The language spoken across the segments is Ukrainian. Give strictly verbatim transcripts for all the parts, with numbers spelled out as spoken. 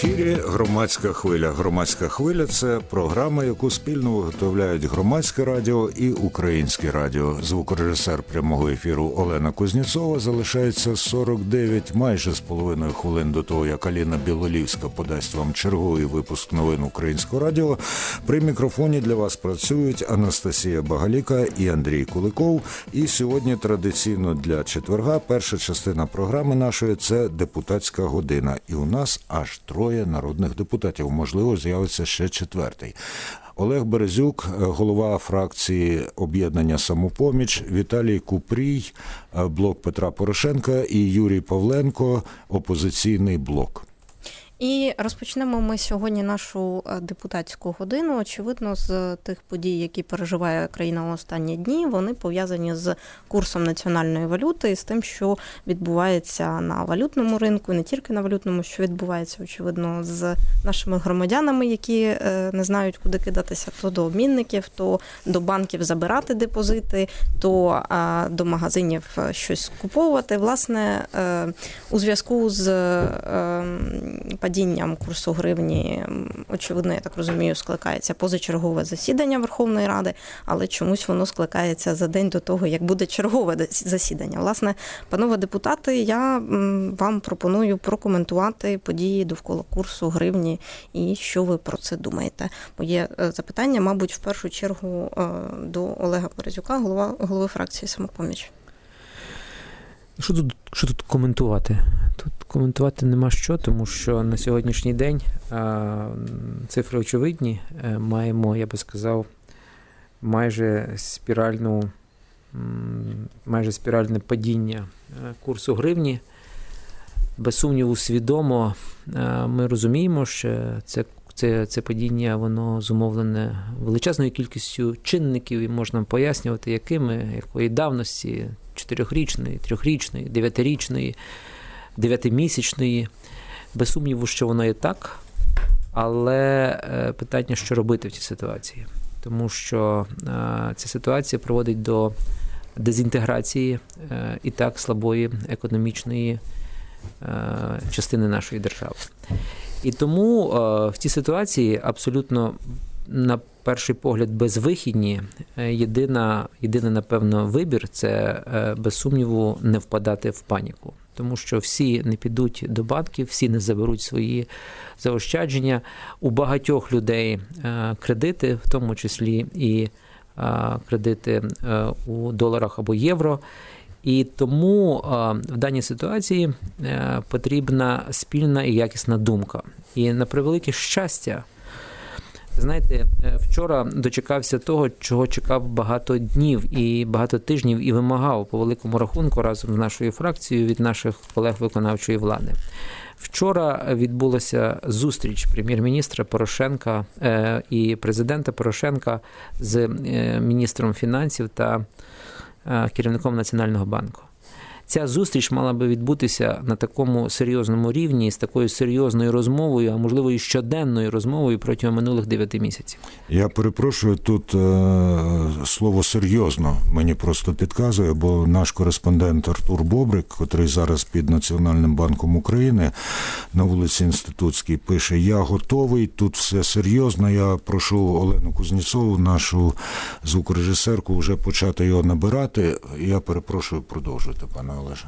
ефірі «Громадська хвиля». «Громадська хвиля» – це програма, яку спільно виготовляють Громадське радіо і Українське радіо. Звукорежисер прямого ефіру Олена Кузнєцова. Залишається сорок дев'ять майже з половиною хвилин до того, як Аліна Білолівська подасть вам черговий випуск новин Українського радіо. При мікрофоні для вас працюють Анастасія Багаліка і Андрій Куликов. І сьогодні традиційно для четверга перша частина програми нашої – це депутатська година. І у нас аж троє народних депутатів. Можливо, з'явиться ще четвертий. Олег Березюк, голова фракції об'єднання «Самопоміч», Віталій Купрій, блок Петра Порошенка і Юрій Павленко, опозиційний блок. І розпочнемо ми сьогодні нашу депутатську годину. Очевидно, з тих подій, які переживає країна в останні дні, вони пов'язані з курсом національної валюти і з тим, що відбувається на валютному ринку, не тільки на валютному, що відбувається, очевидно, з нашими громадянами, які не знають, куди кидатися, то до обмінників, то до банків забирати депозити, то до магазинів щось куповувати. Власне, у зв'язку з падінням курсу гривні, очевидно, я так розумію, скликається позачергове засідання Верховної Ради, але чомусь воно скликається за день до того, як буде чергове засідання. Власне, панове депутати, я вам пропоную прокоментувати події довкола курсу гривні і що ви про це думаєте. Моє запитання, мабуть, в першу чергу до Олега Березюка, голова, голови фракції «Самопоміч». Що тут, що тут коментувати? Тут коментувати нема що, тому що на сьогоднішній день а, цифри очевидні. Маємо, я би сказав, майже спіральну, майже спіральне падіння курсу гривні. Без сумніву, свідомо ми розуміємо, що це, це, це падіння, воно зумовлене величезною кількістю чинників, і можна пояснювати, якими, якої давності, чотирьохрічної, трьохрічної, дев'ятирічної, дев'ятимісячної. Без сумніву, що воно і так, але питання, що робити в цій ситуації. Тому що ця ситуація приводить до дезінтеграції і так слабої економічної частини нашої держави. І тому в цій ситуації абсолютно, на перший погляд, безвихідні, єдина, єдиний, напевно, вибір – це, без сумніву, не впадати в паніку. Тому що всі не підуть до банків, всі не заберуть свої заощадження. У багатьох людей кредити, в тому числі і кредити у доларах або євро. І тому в даній ситуації потрібна спільна і якісна думка. І на превелике щастя, знаєте, вчора дочекався того, чого чекав багато днів і багато тижнів і вимагав по великому рахунку разом з нашою фракцією від наших колег виконавчої влади. Вчора відбулася зустріч прем'єр-міністра Порошенка і президента Порошенка з міністром фінансів та керівником Національного банку. Ця зустріч мала би відбутися на такому серйозному рівні, з такою серйозною розмовою, а можливо і щоденною розмовою протягом минулих дев'яти місяців. Я перепрошую, тут е, слово «серйозно» мені просто підказує, бо наш кореспондент Артур Бобрик, котрий зараз під Національним банком України на вулиці Інститутській, пише: «Я готовий, тут все серйозно». Я прошу Олену Кузнєцову, нашу звукорежисерку, вже почати його набирати. Я перепрошую, продовжуйте, пане Олеже.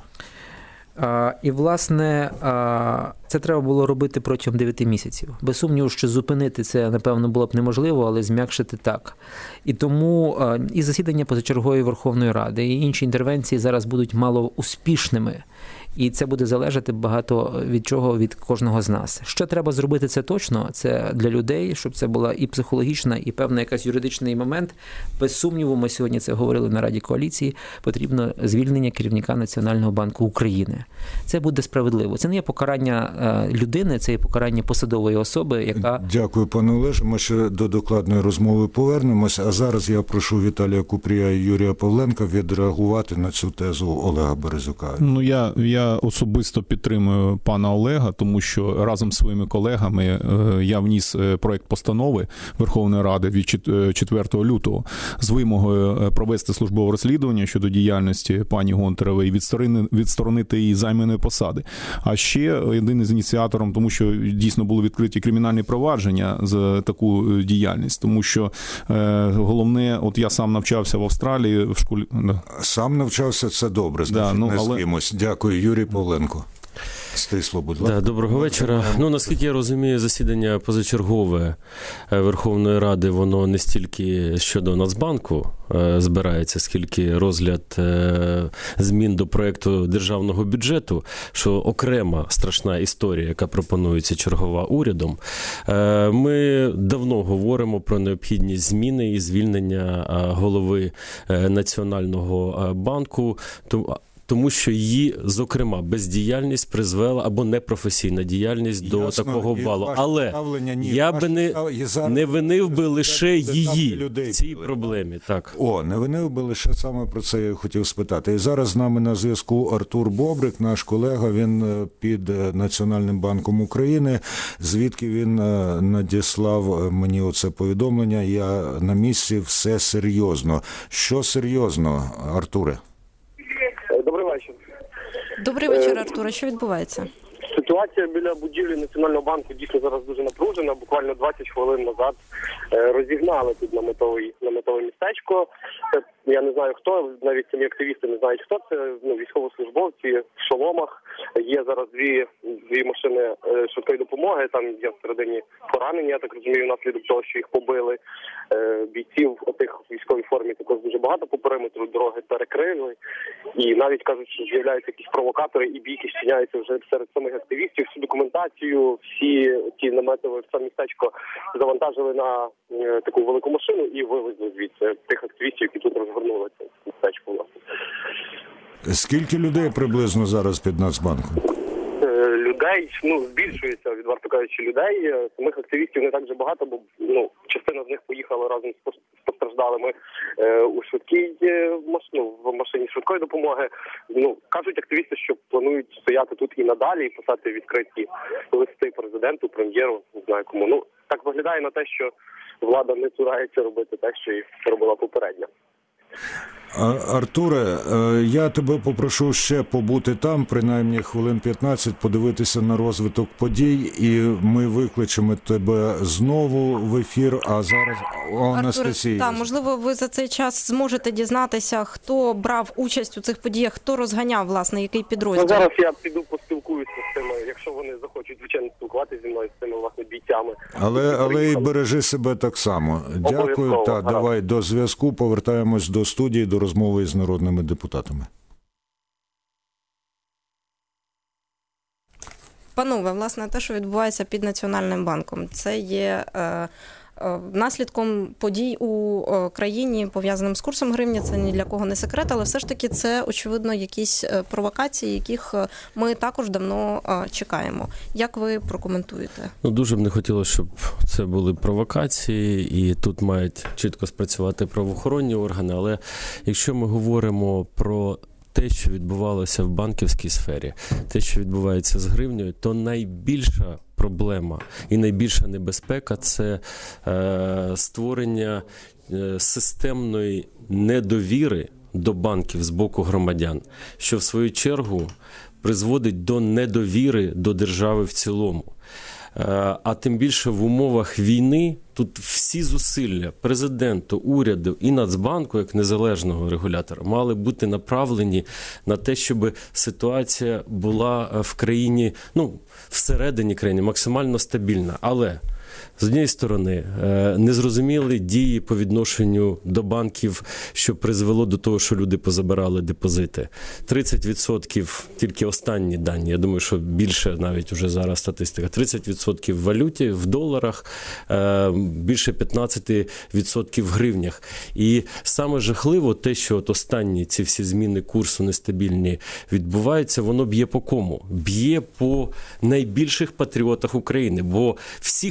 І, власне, це треба було робити протягом дев'яти місяців. Без сумніву, що зупинити це, напевно, було б неможливо, але зм'якшити так. І тому і засідання позачергової Верховної Ради, і інші інтервенції зараз будуть мало успішними. І це буде залежати багато від чого, від кожного з нас. Що треба зробити, це точно, це для людей, щоб це була і психологічна, і певна якась юридичний момент. Без сумніву, ми сьогодні це говорили на Раді коаліції, потрібно звільнення керівника Національного банку України. Це буде справедливо. Це не є покарання людини, це є покарання посадової особи, яка... Дякую, пане Олеже. Ми ще до докладної розмови повернемось. А зараз я прошу Віталія Купрія і Юрія Павленка відреагувати на цю тезу Олега Березюка. Ну, я, я Я особисто підтримую пана Олега, тому що разом з своїми колегами я вніс проект постанови Верховної Ради від четвертого лютого з вимогою провести службове розслідування щодо діяльності пані Гонтаревої і відсторонити її займаної посади. А ще один із ініціатором, тому що дійсно були відкриті кримінальні провадження за таку діяльність, тому що е, головне, от я сам навчався в Австралії в школі. Да. Сам навчався, це добре, значить, да, ну, не але... з кимось. Дякую, Юрій Павленко. Стисло, будь ласка. Да, доброго вечора. Ну, наскільки я розумію, засідання позачергове Верховної Ради, воно не стільки щодо Нацбанку збирається, скільки розгляд змін до проекту державного бюджету, що окрема страшна історія, яка пропонується чергова урядом. Ми давно говоримо про необхідність зміни і звільнення голови Національного банку, тому що її, зокрема, бездіяльність призвела, або непрофесійна діяльність до Ясно, такого балу. Але ні, я би не, не винив би лише її в цій проблемі. Так. О, не винив би лише, саме про це я хотів спитати. І зараз з нами на зв'язку Артур Бобрик, наш колега, він під Національним банком України, звідки він надіслав мені оце повідомлення. Я на місці, все серйозно. Що серйозно, Артуре? Добрий вечір. Добрий вечір, Артуре. Що відбувається? Ситуація біля будівлі Національного банку дійсно зараз дуже напружена. Буквально двадцять хвилин назад розігнали тут наметове, наметове містечко. Я не знаю хто, навіть самі активісти не знають хто це. Ну, військовослужбовці в шоломах. Є зараз дві, дві машини швидкої допомоги. Там є всередині поранені, я так розумію, внаслідок того, що їх побили. Бійців отих в військовій формі також дуже багато по периметру, дороги перекрили. І навіть кажуть, що з'являються якісь провокатори і бійки щиняються вже серед самих активістів. Всю документацію, всі ті намети в це містечко завантажили на е, таку велику машину і вивезли звідси тих активістів, які тут розгорнули це містечко, власне. Скільки людей приблизно зараз під Нацбанком? Людей, ну, збільшується, відверто кажучи, людей. Самих активістів не так вже багато, бо ну, частина з них поїхала разом з постраждалими е, у швидкій е, ну, в машині швидкої допомоги. Ну, кажуть активісти, що планують стояти тут і надалі, і писати відкриті листи президенту, прем'єру, не знаю кому. Ну, так виглядає на те, що влада не цурається робити те, що і робила попередня. Артуре, я тебе попрошу ще побути там, принаймні хвилин п'ятнадцять, подивитися на розвиток подій, і ми викличемо тебе знову в ефір, а зараз о, Анастасія. Так, можливо, ви за цей час зможете дізнатися, хто брав участь у цих подіях, хто розганяв, власне, який підрозділ. Ну, зараз я піду поспілкуюся з тими, якщо вони захочуть, звичайно, спілкуватися зі мною, з тими, власне, бійцями. Але, але і бережи себе так само. Дякую, та давай до зв'язку, повертаємось до студії, до розмови з народними депутатами. Панове, власне, те, що відбувається під Національним банком, це є е, е, наслідком подій у е, країні, пов'язаним з курсом гривні. Це ні для кого не секрет, але все ж таки це, очевидно, якісь провокації, яких ми також давно е, чекаємо. Як ви прокоментуєте? Ну, дуже б не хотілося, щоб це були провокації, і тут мають чітко спрацювати правоохоронні органи, але якщо ми говоримо про те, що відбувалося в банківській сфері, те, що відбувається з гривнею, то найбільша проблема і найбільша небезпека – це е, створення е, системної недовіри до банків з боку громадян, що в свою чергу призводить до недовіри до держави в цілому. А тим більше в умовах війни тут всі зусилля президенту, уряду і Нацбанку, як незалежного регулятора, мали бути направлені на те, щоб ситуація була в країні, ну, всередині країни максимально стабільна. Але з однієї сторони, незрозумілі дії по відношенню до банків, що призвело до того, що люди позабирали депозити. тридцять відсотків, тільки останні дані, я думаю, що більше навіть вже зараз статистика, тридцять відсотків в валюті, в доларах, більше п'ятнадцять відсотків в гривнях. І саме жахливо те, що от останні ці всі зміни курсу нестабільні відбуваються, воно б'є по кому? Б'є по найбільших патріотах України, бо всі, хто не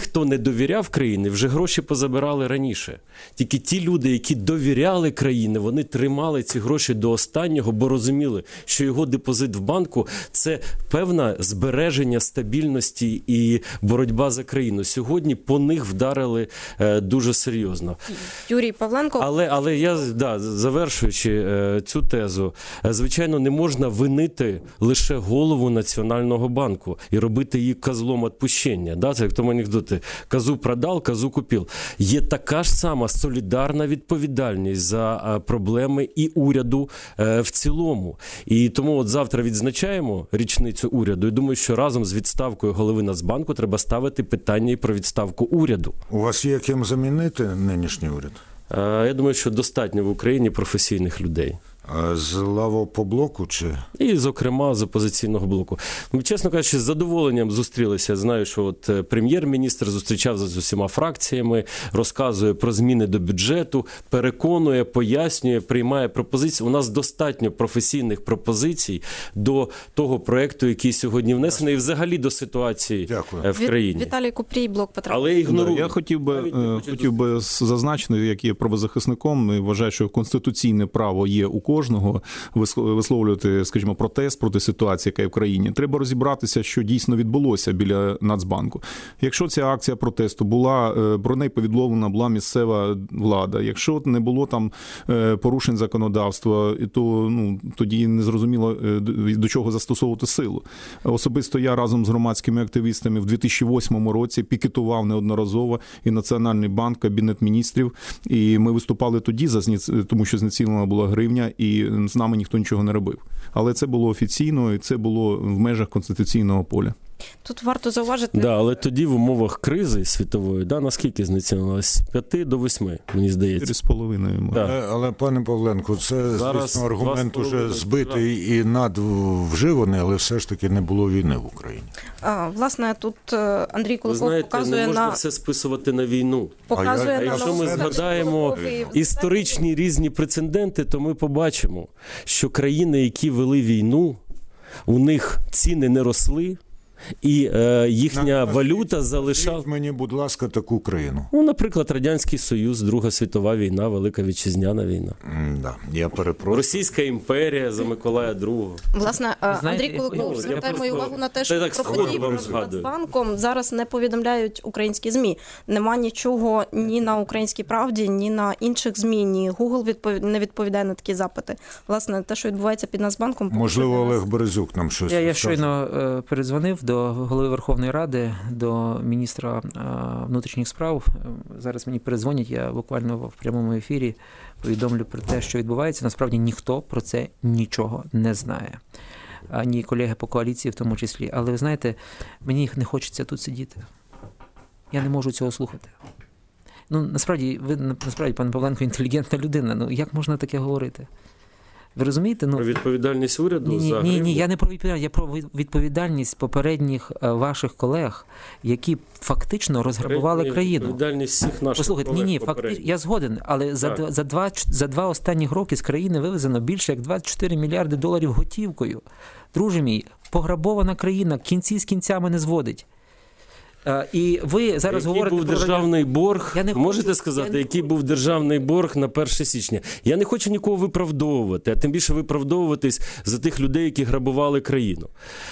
довіряв країні, вже гроші позабирали раніше. Тільки ті люди, які довіряли країні, вони тримали ці гроші до останнього, бо розуміли, що його депозит в банку – це певне збереження стабільності і боротьба за країну. Сьогодні по них вдарили е, дуже серйозно. Юрій Павленко. Але, але я, да, завершуючи е, цю тезу, е, звичайно, не можна винити лише голову Національного банку і робити її козлом відпущення. Да? Це як тому анекдоти. Козу продав, козу купив. Є така ж сама солідарна відповідальність за е, проблеми і уряду е, в цілому. І тому от завтра відзначаємо річницю уряду. І думаю, що разом з відставкою голови Нацбанку треба ставити питання і про відставку уряду. У вас є ким замінити нинішній уряд? Е, я думаю, що достатньо в Україні професійних людей. З лавопоблоку чи? І, зокрема, з опозиційного блоку. Ми, чесно кажучи, з задоволенням зустрілися. Знаю, що от прем'єр-міністр зустрічався з усіма фракціями, розказує про зміни до бюджету, переконує, пояснює, приймає пропозиції. У нас достатньо професійних пропозицій до того проекту, який сьогодні внесений, і взагалі до ситуації Дякую. в країні. Віталій Купрій, Блок Петра. Але ігнорує. Я хотів би, хотів би зазначити, як є правозахисником, і вважаю, що конституційне право є у кожного висловлювати, скажімо, протест проти ситуації, яка є в країні. Треба розібратися, що дійсно відбулося біля Нацбанку. Якщо ця акція протесту була, про неї повідомлена була місцева влада, якщо не було там порушень законодавства, то ну, тоді не зрозуміло, до чого застосовувати силу. Особисто я разом з громадськими активістами в дві тисячі восьмому році пікетував неодноразово і Національний банк, Кабінет міністрів, і ми виступали тоді, тому що знецінена була гривня, і з нами ніхто нічого не робив. Але це було офіційно, і це було в межах конституційного поля. Тут варто зауважити... Да, але тоді в умовах кризи світової, да, наскільки знецінилось? З п'яти до восьми, мені здається. Чотири з половиною. Да. Але, але, пане Павленко, це, Зараз звісно, аргумент уже два збитий і надвживаний, але все ж таки не було війни в Україні. А, власне, тут Андрій Ви Куликов знаєте, показує не можна на... все списувати на війну. Показує А я- на а Якщо ми нову згадаємо перспективу. історичні різні прецеденти, то ми побачимо, що країни, які вели війну, у них ціни не росли, і е, їхня валюта залишала... Скажіть мені, будь ласка, таку країну. Ну, наприклад, Радянський Союз, Друга світова війна, Велика Вітчизняна війна. М-да, я перепрошую. Російська імперія за Миколая другого. Власне, Знаєте, Андрій Куликов я звертає просто- мою увагу на те, Та що я так про сходу події вам з згадую. Нацбанком зараз не повідомляють українські ЗМІ. Нема нічого ні на «Українській правді», ні на інших ЗМІ, ні Google відпов... не відповідає на такі запити. Власне, те, що відбувається під Нацбанком... Можливо, Олег Березюк нам щось Я, я скаже. щойно е, передзвонив до голови Верховної Ради, до міністра е, внутрішніх справ. Е, Зараз мені передзвонять, я буквально в прямому ефірі повідомлю про те, що відбувається. Насправді ніхто про це нічого не знає. Ані колеги по коаліції в тому числі. Але ви знаєте, мені не хочеться тут сидіти. Я не можу цього слухати. Ну, насправді, ви, насправді, пане Павленко, інтелігентна людина. Ну, як можна таке говорити? Ви розумієте? Ну, Про відповідальність уряду ні, ні, за ні, гривню? ні, я не про відповідальність, я про відповідальність попередніх е, ваших колег, які фактично розграбували країну. Відповідальність всіх наших Послухайте, ні, колег ні, фактично, попередніх. я згоден, але за, Так. два- за, два, за два останні роки з країни вивезено більше як двадцять чотири мільярди доларів готівкою. Друже мій, пограбована країна, кінці з кінцями не зводить. Е, І ви зараз Який говорите був про державний борг? Я не Можете хочу- сказати, я не який хочу. був державний борг на перше січня? Я не хочу нікого виправдовувати, а тим більше виправдовуватись за тих людей, які грабували країну.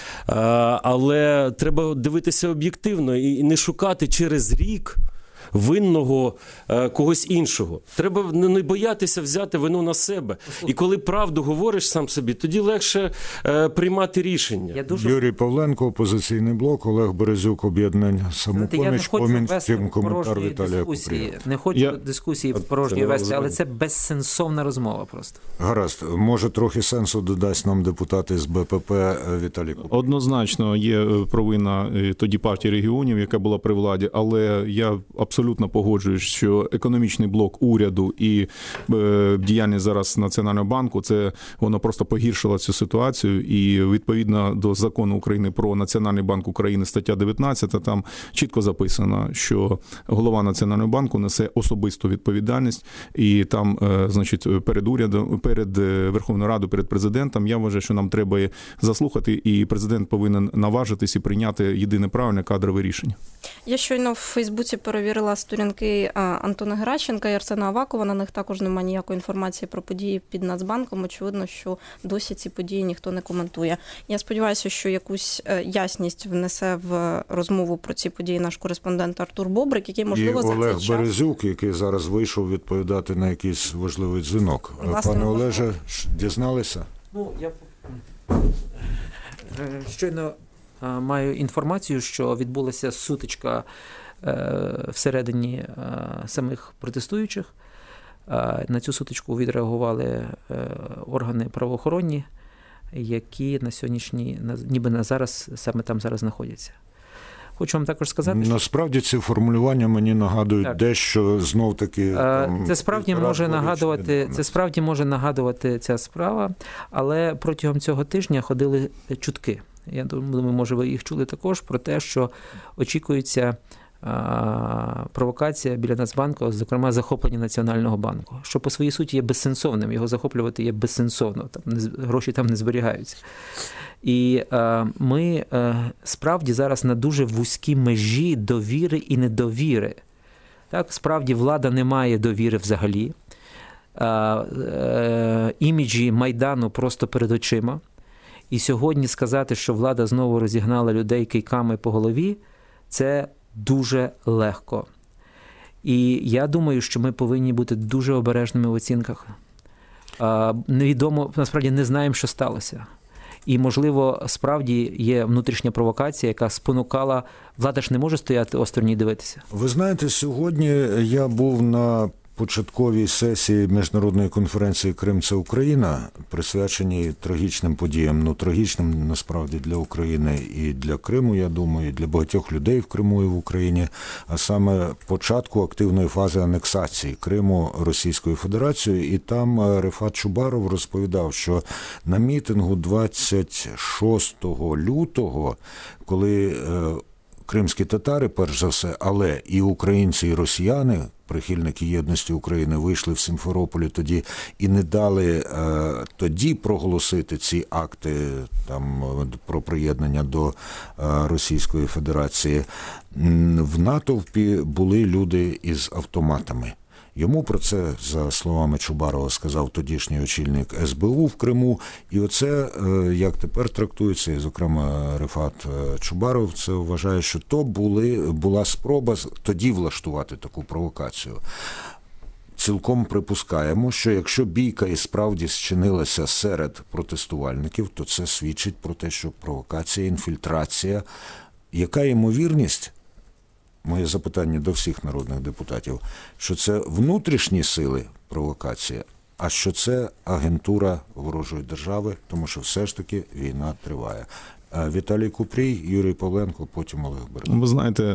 А, але треба дивитися об'єктивно і не шукати через рік винного е, когось іншого. Треба не не боятися взяти вину на себе. І коли правду говориш сам собі, тоді легше е, приймати рішення. Я дуже Юрій Павленко, «Опозиційний блок», Олег Березюк, «Об'єднання Знаєте, я не Самопоміч», хочу Комін, вести втім, коментар порожні Віталія дискусії. Купрія. Не хочу Я- дискусії От порожні це не вести, але розумію. це безсенсовна розмова просто. Гаразд, може трохи сенсу додасть нам депутат із БПП Віталій Купрій. Однозначно є е, провина е, тоді партії регіонів, яка була при владі, але я абсолютно абсолютно погоджуюсь, що економічний блок уряду і е, діяльність зараз Національного банку, це воно просто погіршило цю ситуацію. І відповідно до закону України про Національний банк України, стаття дев'ятнадцята, там чітко записано, що голова Національного банку несе особисту відповідальність, і там, е, значить, перед урядом, перед Верховною Радою, перед президентом, я вважаю, що нам треба заслухати, і президент повинен наважитись і прийняти єдине правильне кадрове рішення. Я щойно в Фейсбуці перевірила сторінки Антона Геращенка і Арсена Авакова, на них також немає ніякої інформації про події під Нацбанком. Очевидно, що досі ці події ніхто не коментує. Я сподіваюся, що якусь ясність внесе в розмову про ці події наш кореспондент Артур Бобрик, який, можливо, і за Олег цей час... Березюк, який зараз вийшов відповідати на якийсь важливий дзвінок. Власне, Пане Олеже, дізналися? Ну, я щойно маю інформацію, що відбулася сутичка всередині самих протестуючих. На цю сутичку відреагували органи правоохоронні, які на сьогоднішній, ніби на зараз, саме там зараз знаходяться. Хочу вам також сказати, що... Насправді ці формулювання мені нагадують так. дещо знов-таки... Там, це справді може нагадувати, це справді може нагадувати ця справа, але протягом цього тижня ходили чутки. Я думаю, може, ви їх чули також, про те, що очікується а, провокація біля Нацбанку, зокрема захоплення Національного банку, що по своїй суті є безсенсовним, його захоплювати є безсенсовно, там не, гроші там не зберігаються. І а, ми а, справді зараз на дуже вузькій межі довіри і недовіри. Так, справді влада не має довіри взагалі, а, а, іміджі Майдану просто перед очима. І сьогодні сказати, що влада знову розігнала людей кийками по голові, це дуже легко. І я думаю, що ми повинні бути дуже обережними в оцінках. Невідомо, насправді не знаємо, що сталося. І, можливо, справді є внутрішня провокація, яка спонукала, влада ж не може стояти осторонь і дивитися. Ви знаєте, сьогодні я був на початковій сесії міжнародної конференції «Крим – це Україна», присвяченій трагічним подіям. Ну, трагічним, насправді, для України і для Криму, я думаю, і для багатьох людей в Криму і в Україні, а саме початку активної фази анексації Криму Російською Федерацією. І там Рефат Чубаров розповідав, що на мітингу двадцять шостого лютого, коли кримські татари, перш за все, але і українці, і росіяни, прихильники єдності України, вийшли в Сімферополі тоді і не дали е, тоді проголосити ці акти там про приєднання до е, Російської Федерації. В натовпі були люди із автоматами. Йому про це, за словами Чубарова, сказав тодішній очільник ес бе у в Криму. І оце, як тепер трактується, і, зокрема, Рефат Чубаров це вважає, що то були, була спроба тоді влаштувати таку провокацію. Цілком припускаємо, що якщо бійка і справді зчинилася серед протестувальників, то це свідчить про те, що провокація, інфільтрація. Яка ймовірність? Моє запитання до всіх народних депутатів, що це внутрішні сили провокації, а що це агентура ворожої держави, тому що все ж таки війна триває. Віталій Купрій, Юрій Павленко, потім Олег Березюк. Ви знаєте,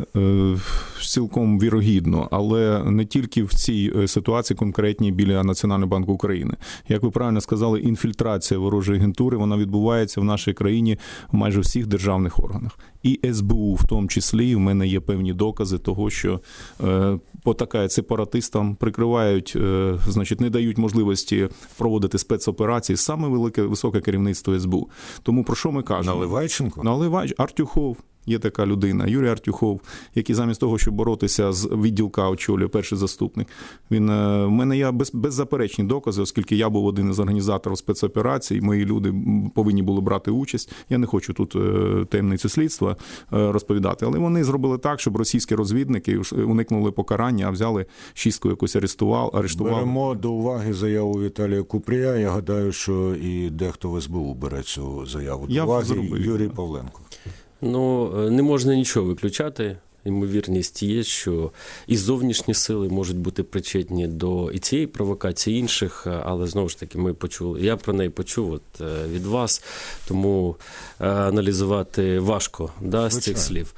цілком вірогідно, але не тільки в цій ситуації конкретній біля Національного банку України. Як ви правильно сказали, інфільтрація ворожої агентури, вона відбувається в нашій країні в майже всіх державних органах. І ес бе у в тому числі, в мене є певні докази того, що е, потакають сепаратистам, прикривають, е, значить, не дають можливості проводити спецоперації, саме велике, високе керівництво ес бе у. Тому про що ми кажемо? Наливайченко? Наливайченко, Артюхов. Є така людина, Юрій Артюхов, який замість того, щоб боротися з відділка очолює перший заступник. Він, в мене є без, беззаперечні докази, оскільки я був один із організаторів спецоперацій, мої люди повинні були брати участь. Я не хочу тут таємницю слідства розповідати, але вони зробили так, щоб російські розвідники уникнули покарання, а взяли шістку якусь арештував, арештували. Беремо до уваги заяву Віталія Купрія. Я гадаю, що і дехто в ес бе у бере цю заяву до я уваги. Зробив. Юрій Павленко. Ну, не можна нічого виключати. ймовірність є, що і зовнішні сили можуть бути причетні до і цієї провокації, і інших, але знову ж таки ми почули, я про неї почув от, від вас, тому аналізувати важко, да, з цих слів.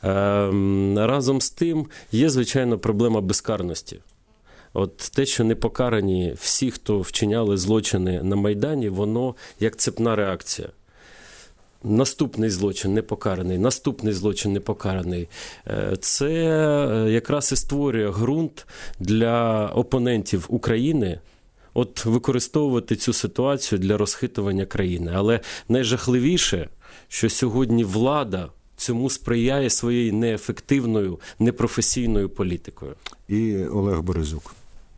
Разом з тим є, звичайно, проблема безкарності. От те, що не покарані всі, хто вчиняли злочини на Майдані, воно як цепна реакція. Наступний злочин не покараний, наступний злочин не покараний. Це якраз і створює ґрунт для опонентів України от використовувати цю ситуацію для розхитування країни. Але найжахливіше, що сьогодні влада цьому сприяє своєю неефективною, непрофесійною політикою. І Олег Березюк.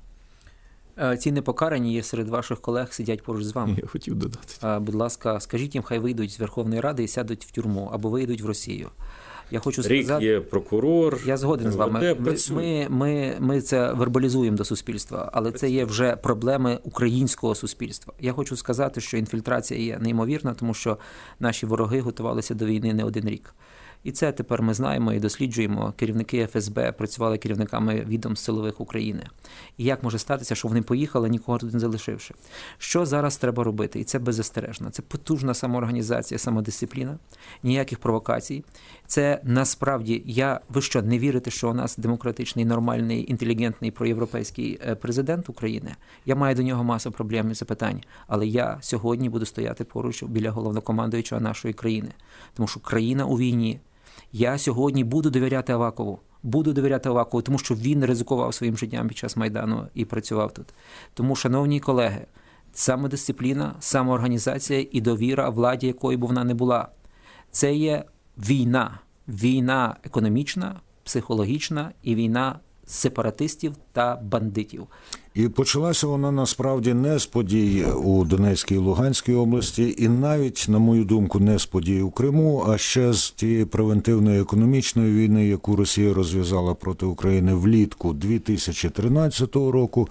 Ці непокарані є серед ваших колег, сидять поруч з вами. Я хотів додати. Будь ласка, скажіть їм, хай вийдуть з Верховної Ради і сядуть в тюрму, або вийдуть в Росію. Я хочу Рік сказати, є прокурор. Я згоден з вами. Ми, ми, ми, ми це вербалізуємо до суспільства, але це є вже проблеми українського суспільства. Я хочу сказати, що інфільтрація є неймовірна, тому що наші вороги готувалися до війни не один рік. І це тепер ми знаємо і досліджуємо. Керівники еф ес бе працювали керівниками відомств силових України. І як може статися, що вони поїхали, нікого тут не залишивши? Що зараз треба робити? І це беззастережно. Це потужна самоорганізація, самодисципліна, ніяких провокацій. Це насправді, я, ви що, не вірите, що у нас демократичний, нормальний, інтелігентний, проєвропейський президент України? Я маю до нього масу проблем і запитань. Але я сьогодні буду стояти поруч біля головнокомандуючого нашої країни. Тому що країна у війні. Я сьогодні буду довіряти Авакову. Буду довіряти Авакову, тому що він ризикував своїм життям під час Майдану і працював тут. Тому, шановні колеги, самодисципліна, самоорганізація і довіра владі, якої б вона не була. Це є війна. Війна економічна, психологічна і війна сепаратистів та бандитів. І почалася вона насправді не з подій у Донецькій і Луганській області, і навіть, на мою думку, не з подій у Криму, а ще з тієї превентивної економічної війни, яку Росія розв'язала проти України влітку дві тисячі тринадцятого року.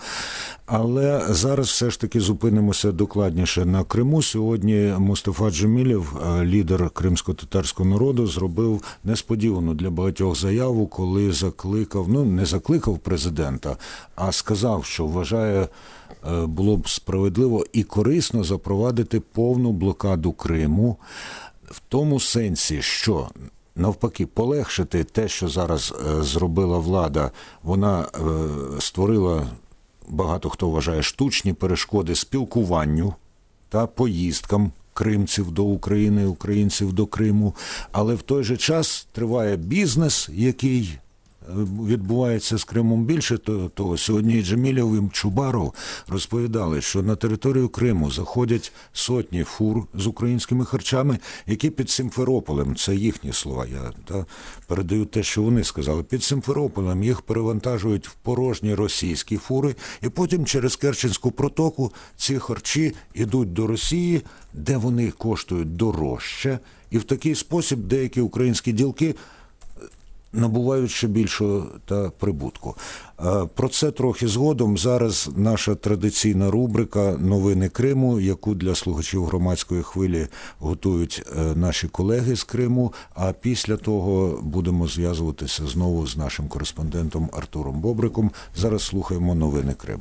Але зараз все ж таки зупинимося докладніше на Криму. Сьогодні Мустафа Джемілєв, лідер кримсько-татарського народу, зробив несподівану для багатьох заяву, коли закликав, ну не закликав президента, а сказав, що вважає, було б справедливо і корисно запровадити повну блокаду Криму в тому сенсі, що навпаки полегшити те, що зараз зробила влада. Вона створила, багато хто вважає, штучні перешкоди спілкуванню та поїздкам кримців до України, українців до Криму, але в той же час триває бізнес, який відбувається з Кримом. Більше того, сьогодні Джемілєв і Чубаров розповідали, що на територію Криму заходять сотні фур з українськими харчами, які під Сімферополем, це їхні слова, я та, передаю те, що вони сказали, під Сімферополем їх перевантажують в порожні російські фури, і потім через Керченську протоку ці харчі йдуть до Росії, де вони коштують дорожче, і в такий спосіб деякі українські ділки набувають ще більшого та прибутку. Про це трохи згодом. Зараз наша традиційна рубрика «Новини Криму», яку для слухачів громадської хвилі готують наші колеги з Криму, а після того будемо зв'язуватися знову з нашим кореспондентом Артуром Бобриком. Зараз слухаємо «Новини Криму».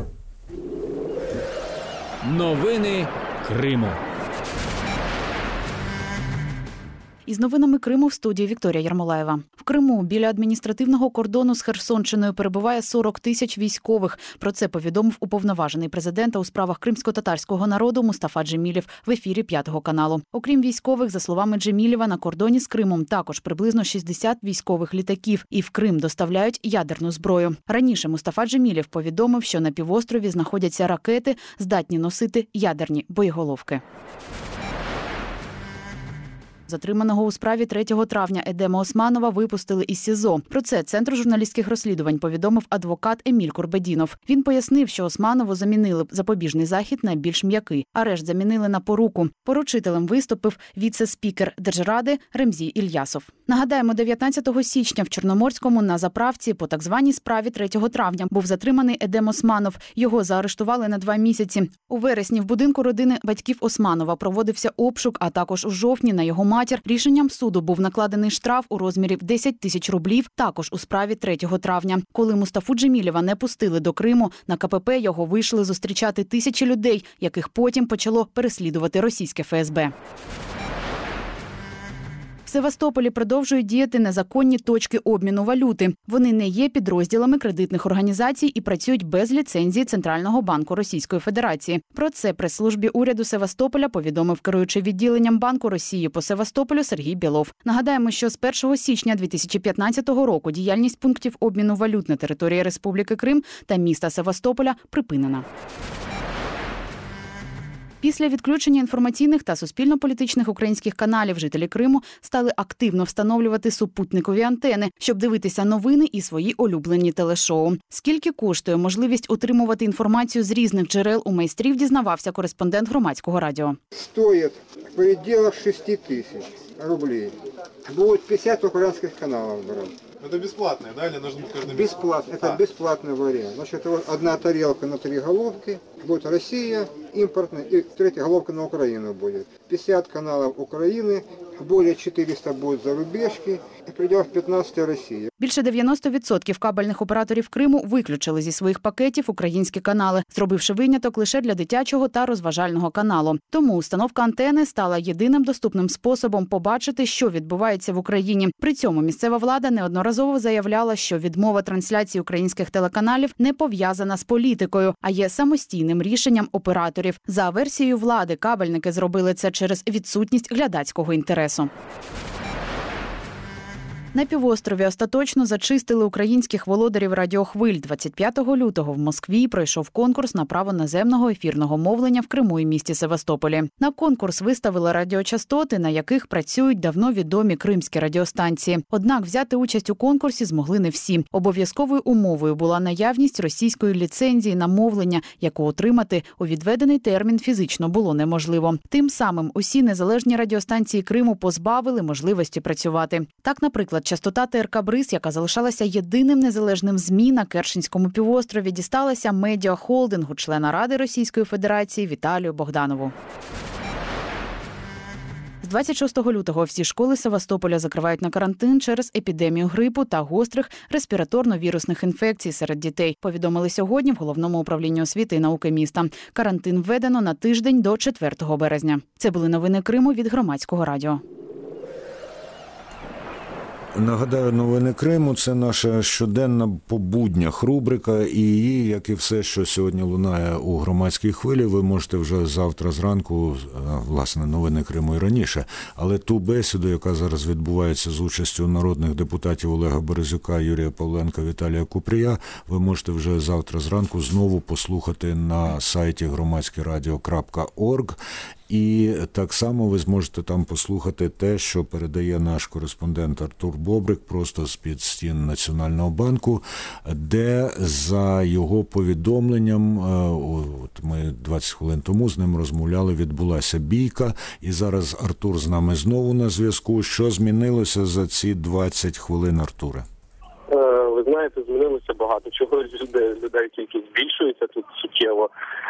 Новини Криму. Із новинами Криму в студії Вікторія Ярмолаєва. В Криму біля адміністративного кордону з Херсонщиною перебуває сорок тисяч військових. Про це повідомив уповноважений президента у справах кримсько-татарського народу Мустафа Джемілєв в ефірі п'ятого каналу. Окрім військових, за словами Джемілєва, на кордоні з Кримом також приблизно шістдесят військових літаків, і в Крим доставляють ядерну зброю. Раніше Мустафа Джемілєв повідомив, що на півострові знаходяться ракети, здатні носити ядерні боєголовки. Затриманого у справі третього травня Едема Османова випустили із СІЗО. Про це Центр журналістських розслідувань повідомив адвокат Еміль Курбедінов. Він пояснив, що Османову замінили запобіжний захід на більш м'який. Арешт замінили на поруку. Поручителем виступив віце-спікер Держради Ремзі Ільясов. Нагадаємо, дев'ятнадцятого січня в Чорноморському на заправці по так званій справі третього травня був затриманий Едем Османов. Його заарештували на два місяці. У вересні в будинку родини батьків Османова проводився обшук, а також у жовтні на його матір, рішенням суду був накладений штраф у розмірі в десять тисяч рублів, також у справі третього травня. Коли Мустафу Джемілєва не пустили до Криму, на ка пе пе його вийшли зустрічати тисячі людей, яких потім почало переслідувати російське еф ес бе. В Севастополі продовжують діяти незаконні точки обміну валюти. Вони не є підрозділами кредитних організацій і працюють без ліцензії Центрального банку Російської Федерації. Про це прес-службі уряду Севастополя повідомив керуючий відділенням Банку Росії по Севастополю Сергій Білов. Нагадаємо, що з першого січня дві тисячі п'ятнадцятого року діяльність пунктів обміну валют на території Республіки Крим та міста Севастополя припинена. Після відключення інформаційних та суспільно-політичних українських каналів жителі Криму стали активно встановлювати супутникові антени, щоб дивитися новини і свої улюблені телешоу. Скільки коштує можливість отримувати інформацію з різних джерел у майстрів, дізнавався кореспондент Громадського радіо. Стоїть в пределах шести тисяч рублей. Будет пятьдесят украинских каналов брать. Это бесплатное, да, или нужно каждый месяц? Бесплатно. Это а. бесплатный вариант. Значит, одна тарелка на три головки, будет Россия, импортная, и третья головка на Украину будет. пятьдесят каналов Украины, более четыреста будет зарубежки, и в пределах п'ятнадцять Росії. Більше дев'яносто відсотків кабельних операторів Криму виключили зі своїх пакетів українські канали, зробивши виняток лише для дитячого та розважального каналу. Тому установка антени стала єдиним доступним способом побачити, що відбувається в Україні. При цьому місцева влада неодноразово заявляла, що відмова трансляції українських телеканалів не пов'язана з політикою, а є самостійним рішенням операторів. За версією влади, кабельники зробили це через відсутність глядацького інтересу. На півострові остаточно зачистили українських володарів радіохвиль. двадцять п'ятого лютого в Москві пройшов конкурс на право наземного ефірного мовлення в Криму і місті Севастополі. На конкурс виставили радіочастоти, на яких працюють давно відомі кримські радіостанції. Однак взяти участь у конкурсі змогли не всі. Обов'язковою умовою була наявність російської ліцензії на мовлення, яку отримати у відведений термін фізично було неможливо. Тим самим усі незалежні радіостанції Криму позбавили можливості працювати. Так, наприклад, частота те ер ка «Бриз», яка залишалася єдиним незалежним ЗМІ на Керченському півострові, дісталася медіахолдингу члена Ради Російської Федерації Віталію Богданову. З двадцять шостого лютого всі школи Севастополя закривають на карантин через епідемію грипу та гострих респіраторно-вірусних інфекцій серед дітей, повідомили сьогодні в Головному управлінні освіти і науки міста. Карантин введено на тиждень до четвертого березня. Це були новини Криму від Громадського радіо. Нагадаю, новини Криму – це наша щоденна по буднях рубрика, і її, як і все, що сьогодні лунає у громадській хвилі, ви можете вже завтра зранку, власне, новини Криму і раніше, але ту бесіду, яка зараз відбувається з участю народних депутатів Олега Березюка, Юрія Павленка, Віталія Купрія, ви можете вже завтра зранку знову послухати на сайті громадське радіо крапка орг. І так само ви зможете там послухати те, що передає наш кореспондент Артур Бобрик просто з-під стін Національного банку, де за його повідомленням, от ми двадцять хвилин тому з ним розмовляли, відбулася бійка, і зараз Артур з нами знову на зв'язку. Що змінилося за ці двадцять хвилин, Артуре? Ви знаєте, змінилося багато чого, людей, людей кількість збільшується тут суттєво.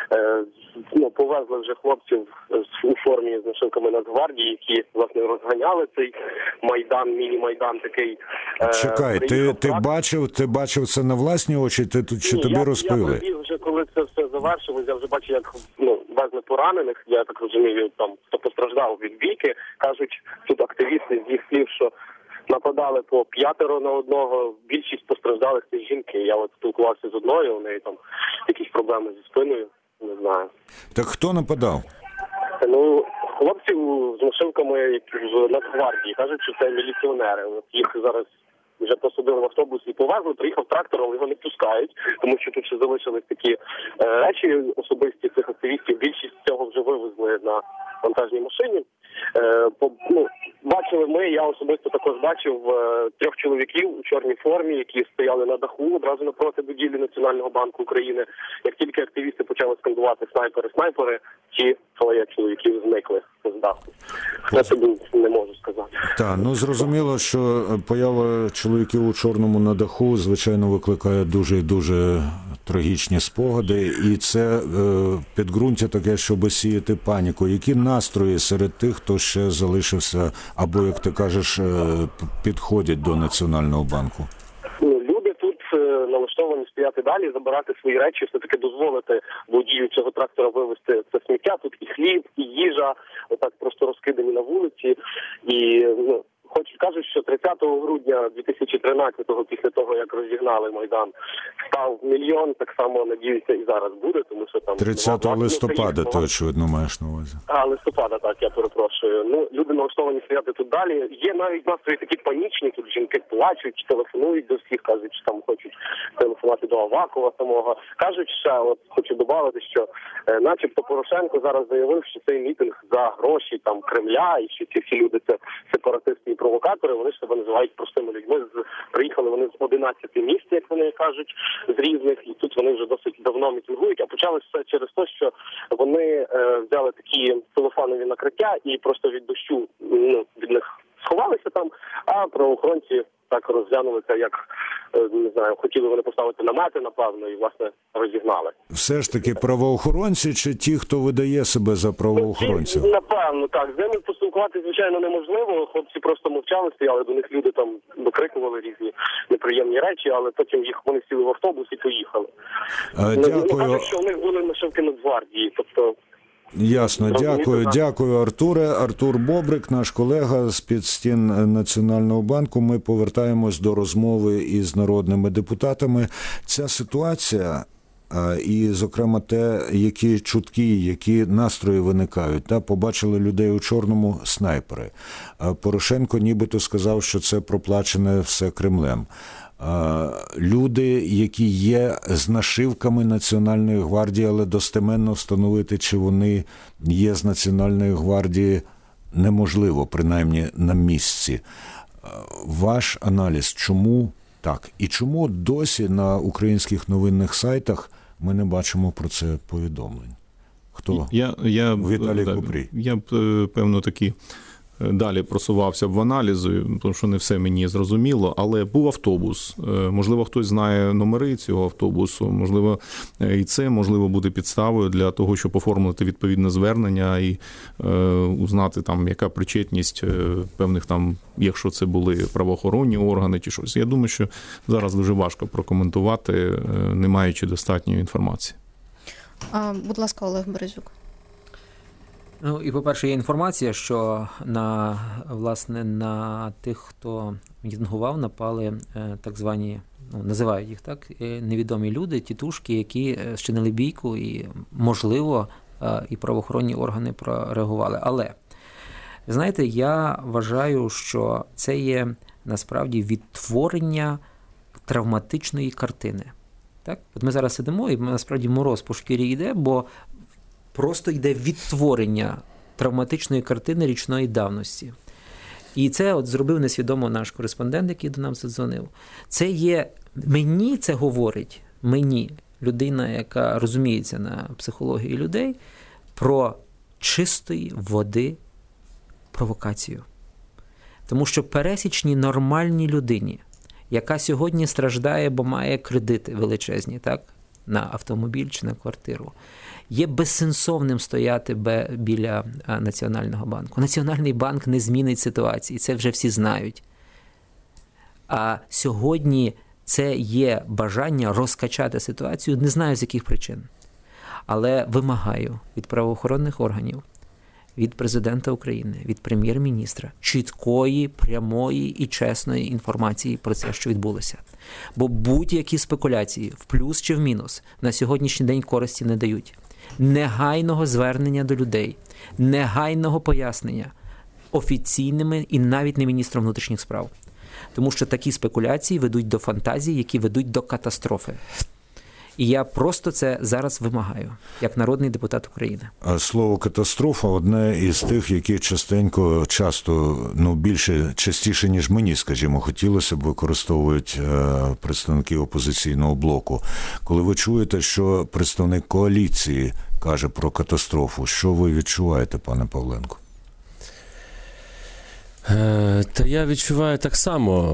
Ну, повезли вже хлопців у формі з нашивками Нацгвардії, які, власне, розганяли цей Майдан, міні-Майдан такий. Чекай, ти, ти бачив, ти бачив це на власні очі, ти, чи Ні, тобі я, розповіли? Я прибіг вже, коли це все завершилось, я вже бачив, як, ну, везли поранених, я так розумію, там, хто постраждав від бійки. Кажуть, тут активісти з їх слів, що нападали по п'ятеро на одного, більшість постраждалих – це жінки. Я от спілкувався з одною, у неї там якісь проблеми зі спиною, не знаю. Так хто нападав? Ну, хлопців з нашивками в Нацгвардії. Кажуть, що це міліціонери. От їх зараз вже посадили в автобус і повезли, приїхав трактор, але його не пускають, тому що тут ще залишились такі е, речі особисті цих активістів. Більшість цього вже вивезли на вантажній машині. Е, по, ну, бачили ми, я особисто також бачив е, трьох чоловіків у чорній формі, які стояли на даху одразу напроти будівлі Національного банку України. Як тільки активісти почали скандувати «снайпери, снайпери», ті троє чоловіків зникли з даху. Я тобі не можу сказати. Так, ну зрозуміло, що поява чоловіків у чорному на даху, звичайно, викликає дуже і дуже трагічні спогади, і це е, підґрунтя таке, щоб сіяти паніку. Які настрої серед тих, хто ще залишився, або, як ти кажеш, е, підходять до Національного банку? Люди тут е, налаштовані стояти далі, забирати свої речі, все-таки дозволити водію цього трактора вивезти це сміття. Тут і хліб, і їжа, отак просто розкидані на вулиці. І, ну, хоч кажуть, що тридцятого грудня дві тисячі тринадцятого, після того, як розігнали Майдан, став мільйон, так само, надіюся, і зараз буде, тому що там... тридцятого листопада, ти, очевидно, маєш на увазі. А, листопада, так, я перепрошую. Ну, люди налаштовані стояти тут далі. Є навіть настрої такі панічні, тут жінки плачуть, телефонують до всіх, кажуть, що там хочуть телефонувати до Авакова самого. Кажуть ще, от хочу додати, що е, начебто Порошенко зараз заявив, що цей мітинг за гроші там Кремля, і що ці всі люди це сепаратисти і провокатори, вони ж себе називають простими людьми. З, приїхали вони з одинадцяти міст, як вони кажуть, з різних, і тут вони вже досить давно мітингують, а почалось все через те, що вони е, взяли такі целофанові накриття і просто від дощу, ну, від них сховалися там, а правоохоронці так розглянулися, як, не знаю, хотіли вони поставити намети, напевно, і, власне, розігнали. Все ж таки правоохоронці чи ті, хто видає себе за правоохоронців? Ну, напевно, так. З ними поспілкуватися, звичайно, неможливо. Хлопці просто мовчали, стояли, до них люди там викрикували різні неприємні речі, але потім їх вони сіли в автобус і поїхали. А, дякую. Ну, кажуть, що у них були нашивки Нацгвардії, тобто... Ясно, дякую, дякую, Артуре. Артур Бобрик, наш колега з-під стін Національного банку. Ми повертаємось до розмови із народними депутатами. Ця ситуація, і, зокрема, те, які чутки, які настрої виникають. Та, побачили людей у чорному снайпери. Порошенко нібито сказав, що це проплачене все Кремлем. Люди, які є з нашивками Національної гвардії, але достеменно встановити, чи вони є з Національної гвардії, неможливо, принаймні на місці. Ваш аналіз, чому так? І чому досі на українських новинних сайтах ми не бачимо про це повідомлень? Хто? Я, я, Віталій Купрій. Я б, певно, такі... Далі просувався в аналізі, тому що не все мені зрозуміло, але був автобус. Можливо, хтось знає номери цього автобусу, можливо, і це, можливо, буде підставою для того, щоб оформити відповідне звернення і е, узнати, там, яка причетність певних там, якщо це були правоохоронні органи чи щось. Я думаю, що зараз дуже важко прокоментувати, не маючи достатньої інформації. А, будь ласка, Олег Березюк. Ну, і, по-перше, є інформація, що на, власне, на тих, хто мітингував, напали е, так звані, ну, називають їх так, невідомі люди, тітушки, які зчинили бійку і, можливо, е, і правоохоронні органи прореагували. Але, знаєте, я вважаю, що це є, насправді, відтворення травматичної картини. Так? От ми зараз сидимо, і, насправді, мороз по шкірі йде, бо просто йде відтворення травматичної картини річної давності. І це от зробив несвідомо наш кореспондент, який до нас задзвонив. Це є, мені це говорить, мені, людина, яка розуміється на психології людей, про чистої води провокацію. Тому що пересічній нормальній людині, яка сьогодні страждає, бо має кредити величезні, так, на автомобіль чи на квартиру, є безсенсовним стояти біля Національного банку. Національний банк не змінить ситуації, це вже всі знають. А сьогодні це є бажання розкачати ситуацію, не знаю з яких причин. Але вимагаю від правоохоронних органів, від президента України, від прем'єр-міністра чіткої, прямої і чесної інформації про це, що відбулося. Бо будь-які спекуляції, в плюс чи в мінус, на сьогоднішній день користі не дають. Негайного звернення до людей, негайного пояснення офіційними і навіть не міністром внутрішніх справ. Тому що такі спекуляції ведуть до фантазій, які ведуть до катастрофи. І я просто це зараз вимагаю, як народний депутат України. А слово «катастрофа» – одне із тих, які частенько, часто, ну більше, частіше, ніж мені, скажімо, хотілося б, використовують представники опозиційного блоку. Коли ви чуєте, що представник коаліції каже про катастрофу, що ви відчуваєте, пане Павленко? Та я відчуваю так само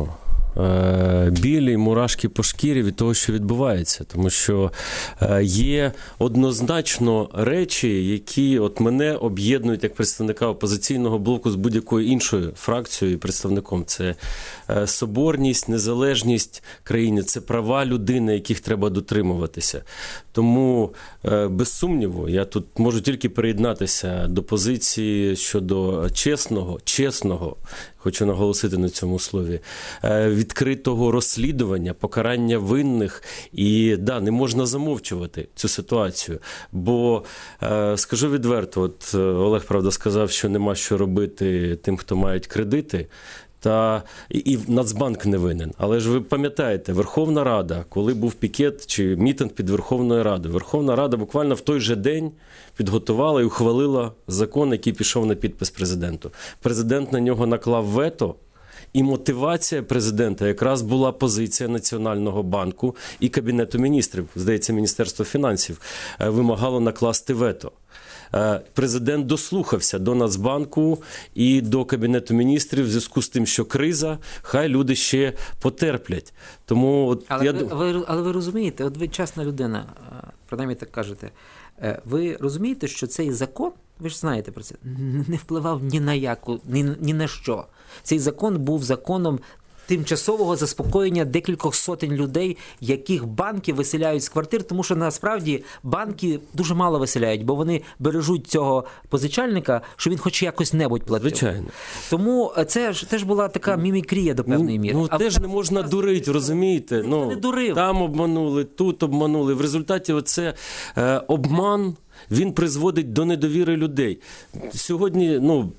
білі мурашки по шкірі від того, що відбувається. Тому що є однозначно речі, які от мене об'єднують як представника опозиційного блоку з будь-якою іншою фракцією і представником. Це соборність, незалежність країни, це права людини, яких треба дотримуватися. Тому, без сумніву, я тут можу тільки приєднатися до позиції щодо чесного, чесного, хочу наголосити на цьому слові, відкритого розслідування, покарання винних. І, да, не можна замовчувати цю ситуацію. Бо, скажу відверто, от Олег, правда, сказав, що нема що робити тим, хто мають кредити. Та і Нацбанк не винен. Але ж ви пам'ятаєте, Верховна Рада, коли був пікет чи мітинг під Верховною Радою, Верховна Рада буквально в той же день підготувала і ухвалила закон, який пішов на підпис президенту. Президент на нього наклав вето, і мотивація президента якраз була позиція Національного банку і Кабінету міністрів, здається, Міністерство фінансів, вимагало накласти вето. Президент дослухався до Нацбанку і до Кабінету міністрів в зв'язку з тим, що криза, хай люди ще потерплять. Тому от але, я... ви, ви, але ви розумієте, от ви чесна людина, принаймні так кажете, ви розумієте, що цей закон, ви ж знаєте про це, не впливав ні на яку, ні, ні на що. Цей закон був законом тимчасового заспокоєння декількох сотень людей, яких банки виселяють з квартир, тому що насправді банки дуже мало виселяють, бо вони бережуть цього позичальника, що він хоч якось небудь платив. Звичайно. Тому це ж теж була така мімікрія до певної міри. Ну, ну теж не можна дурити, розумієте? Ну, не дурив. Там обманули, тут обманули. В результаті оце е, обман, він призводить до недовіри людей. Сьогодні, ну,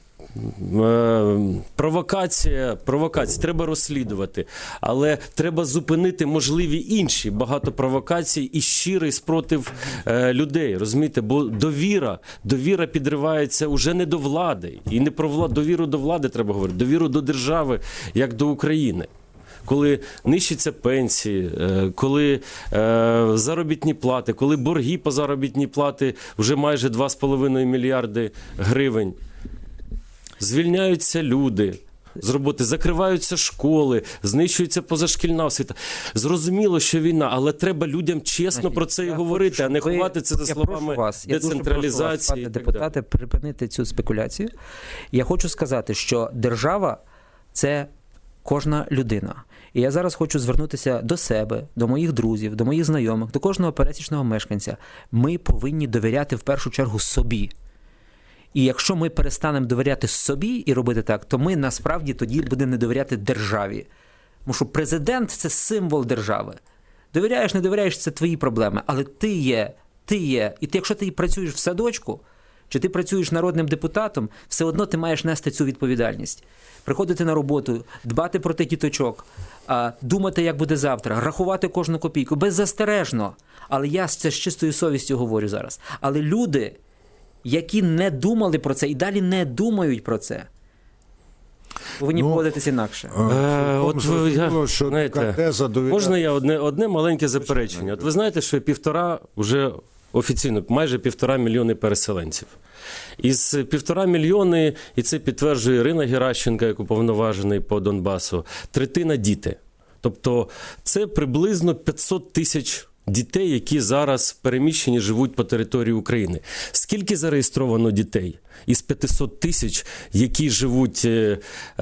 Провокація, провокація, треба розслідувати, але треба зупинити можливі інші багато провокацій і щирий спротив е, людей, розумієте, бо довіра, довіра підривається уже не до влади, і не про владу, довіру до влади треба говорити, довіру до держави, як до України. Коли нищаться пенсії, коли е, заробітні плати, коли борги по заробітній плати вже майже два з половиною мільярди гривень. Звільняються люди з роботи, закриваються школи, знищується позашкільна освіта. Зрозуміло, що війна, але треба людям чесно про це і говорити, хочу, а не ховати це за словами вас, децентралізації. Я дуже прошу вас, пане депутате, припинити цю спекуляцію. Я хочу сказати, що держава – це кожна людина. І я зараз хочу звернутися до себе, до моїх друзів, до моїх знайомих, до кожного пересічного мешканця. Ми повинні довіряти в першу чергу собі. І якщо ми перестанемо довіряти собі і робити так, то ми насправді тоді будемо не довіряти державі. Тому що президент – це символ держави. Довіряєш, не довіряєш – це твої проблеми. Але ти є, ти є. І ти, якщо ти працюєш в садочку, чи ти працюєш народним депутатом, все одно ти маєш нести цю відповідальність. Приходити на роботу, дбати про тих діточок, думати, як буде завтра, рахувати кожну копійку. Беззастережно. Але я це з чистою совістю говорю зараз. Але люди, які не думали про це і далі не думають про це, повинні ну, поводитися інакше. Е, от ви, я, що знаєте, теза довіряти... Можна я одне, одне маленьке заперечення? От ви знаєте, що півтора, вже офіційно, майже півтора мільйони переселенців. Із півтора мільйони, і це підтверджує Ірина Геращенко, як уповноважений по Донбасу, третина діти. Тобто це приблизно п'ятсот тисяч дітей, які зараз переміщені, живуть по території України. Скільки зареєстровано дітей із п'ятсот тисяч, які живуть е,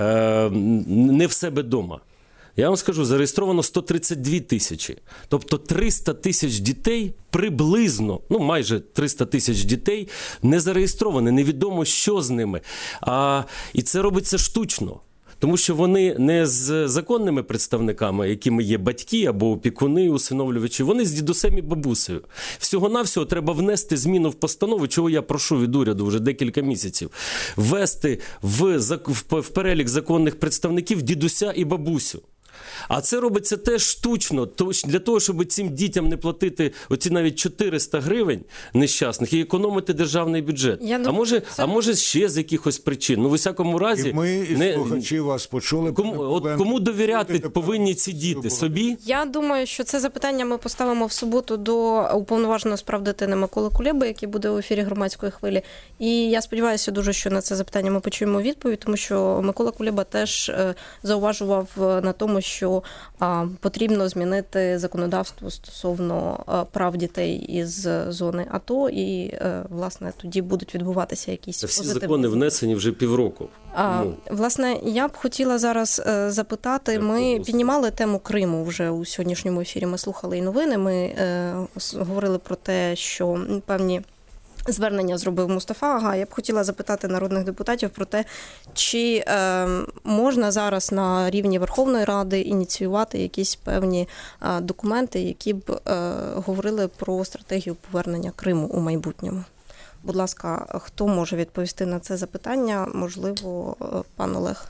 е, не в себе вдома? Я вам скажу, зареєстровано сто тридцять дві тисячі. Тобто триста тисяч дітей приблизно, ну майже триста тисяч дітей не зареєстровані, невідомо що з ними. А, і це робиться штучно. Тому що вони не з законними представниками, якими є батьки або опікуни, усиновлювачі, вони з дідусем і бабусею. Всього-навсього треба внести зміну в постанову, чого я прошу від уряду вже декілька місяців. Ввести в, в, в перелік законних представників дідуся і бабусю. А це робиться теж штучно, для того, щоб цим дітям не платити оці навіть чотириста гривень нещасних і економити державний бюджет. Я а, може, це... а може ще з якихось причин. Ну, в усякому разі... І ми, і не... слухачі вас почули. Кому, от, кому довіряти повинні ці діти? Собі? Я думаю, що це запитання ми поставимо в суботу до уповноваженого з прав дитини Миколи Кулеби, який буде в ефірі Громадської хвилі. І я сподіваюся дуже, що на це запитання ми почуємо відповідь, тому що Микола Кулеба теж зауважував на тому, що а, потрібно змінити законодавство стосовно а, прав дітей із зони АТО, і, а, власне, тоді будуть відбуватися якісь Та всі позитивні закони внесені вже півроку. А, ну. Власне, я б хотіла зараз а, запитати, Я ми просто... піднімали тему Криму вже у сьогоднішньому ефірі, ми слухали і новини, ми а, говорили про те, що певні звернення зробив Мустафа Ага. Я б хотіла запитати народних депутатів про те, чи е, можна зараз на рівні Верховної Ради ініціювати якісь певні е, документи, які б е, говорили про стратегію повернення Криму у майбутньому. Будь ласка, хто може відповісти на це запитання? Можливо, пан Олег.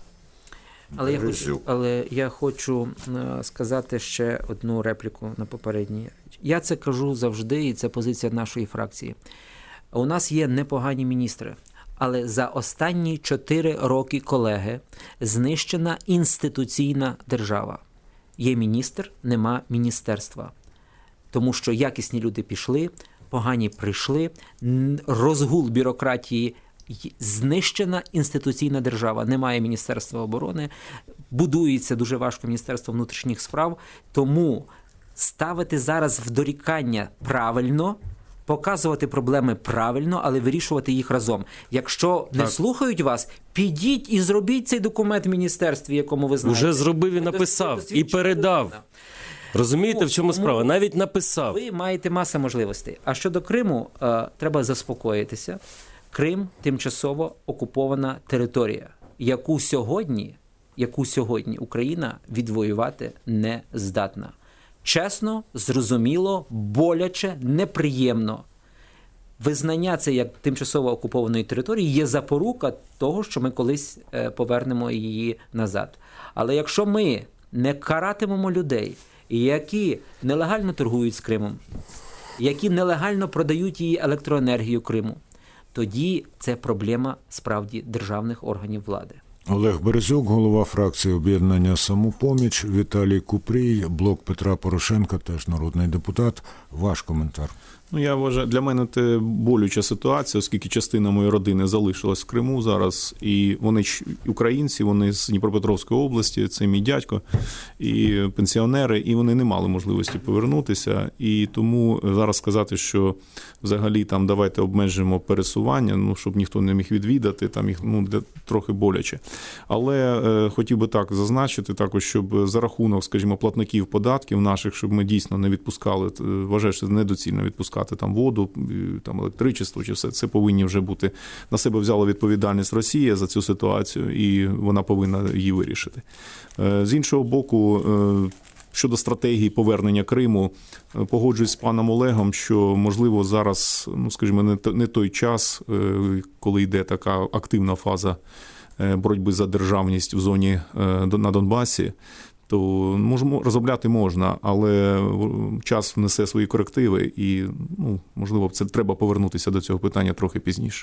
Але я хочу, але я хочу сказати ще одну репліку на попередній. Я це кажу завжди, і це позиція нашої фракції. У нас є непогані міністри, але за останні чотири роки, колеги, знищена інституційна держава. Є міністр, нема міністерства. Тому що якісні люди пішли, погані прийшли, розгул бюрократії, знищена інституційна держава. Немає Міністерства оборони, будується дуже важко Міністерство внутрішніх справ, тому ставити зараз в дорікання правильно, показувати проблеми правильно, але вирішувати їх разом. Якщо не так. слухають вас, підіть і зробіть цей документ в міністерстві, якому ви знаєте. Вже зробив і написав, і передав. Розумієте, тому, в чому справа? Навіть написав. Ви маєте масу можливостей. А щодо Криму, е, треба заспокоїтися. Крим – тимчасово окупована територія, яку сьогодні, яку сьогодні Україна відвоювати не здатна. Чесно, зрозуміло, боляче, неприємно. Визнання це як тимчасово окупованої території є запорука того, що ми колись повернемо її назад. Але якщо ми не каратимемо людей, які нелегально торгують з Кримом, які нелегально продають її електроенергію Криму, тоді це проблема справді державних органів влади. Олег Березюк, голова фракції об'єднання «Самопоміч», Віталій Купрій, Блок Петра Порошенка, теж народний депутат. Ваш коментар. Ну, я вважаю, для мене це болюча ситуація, оскільки частина моєї родини залишилась в Криму зараз, і вони українці, вони з Дніпропетровської області, це мій дядько, і пенсіонери, і вони не мали можливості повернутися, і тому зараз сказати, що взагалі там давайте обмежимо пересування, ну, щоб ніхто не міг відвідати, там їх, ну, трохи боляче. Але е, хотів би так зазначити також, щоб за рахунок, скажімо, платників податків наших, щоб ми дійсно не відпускали, вважаю, що недоцільно відпускати там воду, там електричество, чи все це повинні вже бути. На себе взяла відповідальність Росія за цю ситуацію, і вона повинна її вирішити. З іншого боку, щодо стратегії повернення Криму, погоджуюсь з паном Олегом, що, можливо, зараз, ну, скажімо, не той час, коли йде така активна фаза боротьби за державність в зоні на Донбасі, то можемо розробляти можна, але час внесе свої корективи і, ну, можливо, це треба повернутися до цього питання трохи пізніше.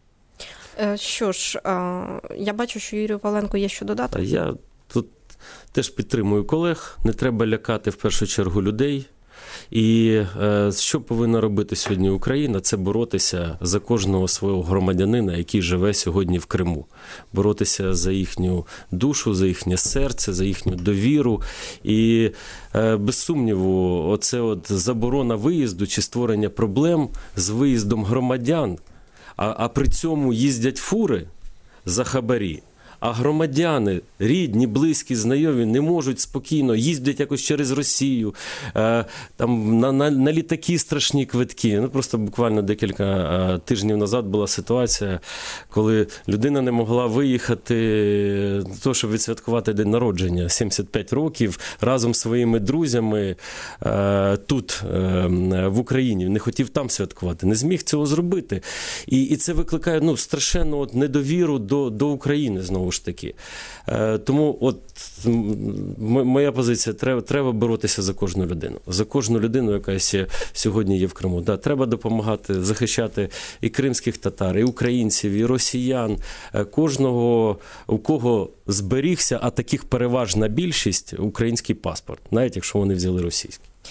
Що ж, я бачу, що Юрію Павленку є що додати. Я тут теж підтримую колег, не треба лякати в першу чергу людей. І е, що повинна робити сьогодні Україна? Це боротися за кожного свого громадянина, який живе сьогодні в Криму. Боротися за їхню душу, за їхнє серце, за їхню довіру. І е, без сумніву, оце от заборона виїзду чи створення проблем з виїздом громадян, а, а при цьому їздять фури за хабарі. А громадяни, рідні, близькі, знайомі не можуть спокійно, їздять якось через Росію, е, там на, на, на літаки страшні квитки. Ну, просто буквально декілька е, тижнів назад була ситуація, коли людина не могла виїхати для того, щоб відсвяткувати день народження, сімдесят п'ять років, разом з своїми друзями е, тут, е, в Україні. Не хотів там святкувати, не зміг цього зробити. І, і це викликає, ну, страшенну от недовіру до, до України, знову ж таки. Тому от моя позиція, треба, треба боротися за кожну людину. За кожну людину, яка сьогодні є в Криму. Да, треба допомагати, захищати і кримських татар, і українців, і росіян, кожного, у кого зберігся, а таких переважна більшість, український паспорт, навіть якщо вони взяли російський.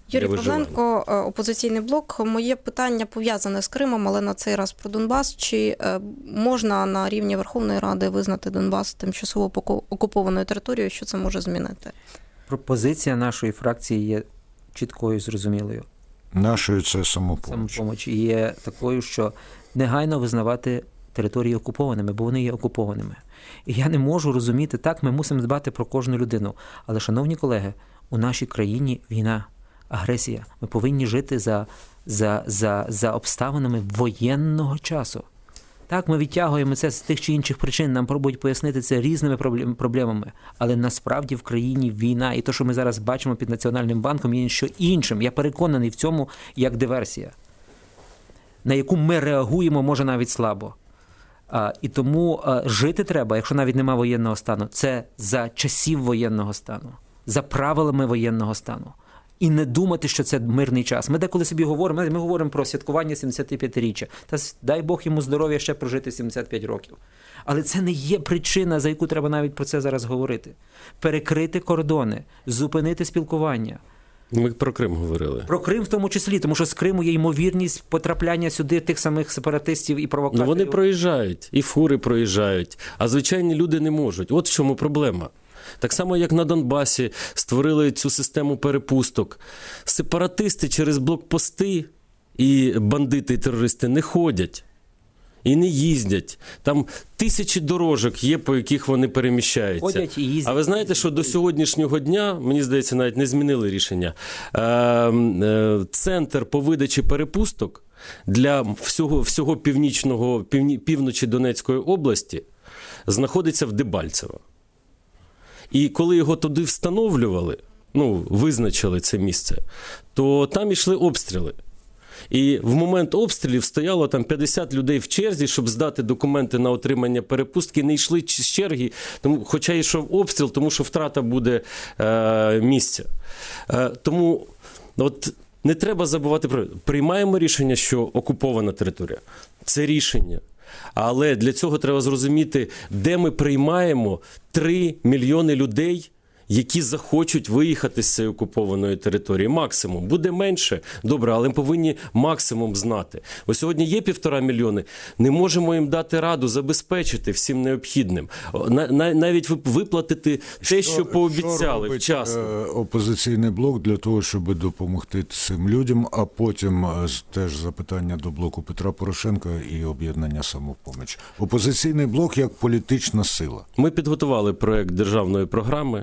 Юрій Павленко, «Опозиційний блок». Моє питання пов'язане з Кримом, але на цей раз про Донбас. Чи можна на рівні Верховної Ради визнати Донбас тимчасово окупованою територією? Що це може змінити? Пропозиція нашої фракції є чіткою і зрозумілою. Нашою це «Самопоміч». «Самопоміч» є такою, що негайно визнавати території окупованими, бо вони є окупованими. І я не можу розуміти, так, ми мусимо дбати про кожну людину. Але, шановні колеги, у нашій країні війна, агресія. Ми повинні жити за, за, за, за обставинами воєнного часу. Так, ми відтягуємо це з тих чи інших причин, нам пробують пояснити це різними проблемами. Але насправді в країні війна, і те, що ми зараз бачимо під Національним банком, є що іншим. Я переконаний в цьому як диверсія, на яку ми реагуємо, може, навіть слабо. А, і тому а, жити треба, якщо навіть немає воєнного стану, це за часів воєнного стану, за правилами воєнного стану. І не думати, що це мирний час. Ми деколи собі говоримо, ми говоримо про святкування сімдесятип'ятиріччя. Та дай Бог йому здоров'я ще прожити сімдесят п'ять років. Але це не є причина, за яку треба навіть про це зараз говорити. Перекрити кордони, зупинити спілкування. Ми про Крим говорили. Про Крим в тому числі, тому що з Криму є ймовірність потрапляння сюди тих самих сепаратистів і провокаторів. Ну вони проїжджають, і фури проїжджають, а звичайні люди не можуть. От в чому проблема. Так само, як на Донбасі створили цю систему перепусток. Сепаратисти через блокпости і бандити, і терористи не ходять. І не їздять. Там тисячі дорожок є, по яких вони переміщаються. Ходять і їздять. А ви знаєте, що до сьогоднішнього дня, мені здається, навіть не змінили рішення, е- е- центр по видачі перепусток для всього, всього північного, півні, півночі Донецької області знаходиться в Дебальцево. І коли його туди встановлювали, ну, визначили це місце, то там йшли обстріли. І в момент обстрілів стояло там п'ятдесят людей в черзі, щоб здати документи на отримання перепустки, не йшли з черги, тому, хоча йшов обстріл, тому що втрата буде е, місця. Е, тому от, не треба забувати про... Приймаємо рішення, що окупована територія. Це рішення. Але для цього треба зрозуміти, де ми приймаємо три мільйони людей, які захочуть виїхати з цієї окупованої території. Максимум. Буде менше, добре, але ми повинні максимум знати. Ось сьогодні є півтора мільйони, не можемо їм дати раду, забезпечити всім необхідним. Навіть виплатити те, що, що пообіцяли що вчасно. «Опозиційний блок» для того, щоб допомогти цим людям, а потім теж запитання до блоку Петра Порошенка і об'єднання «Самопоміч». «Опозиційний блок» як політична сила. Ми підготували проект державної програми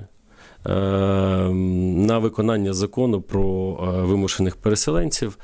на виконання закону про вимушених переселенців.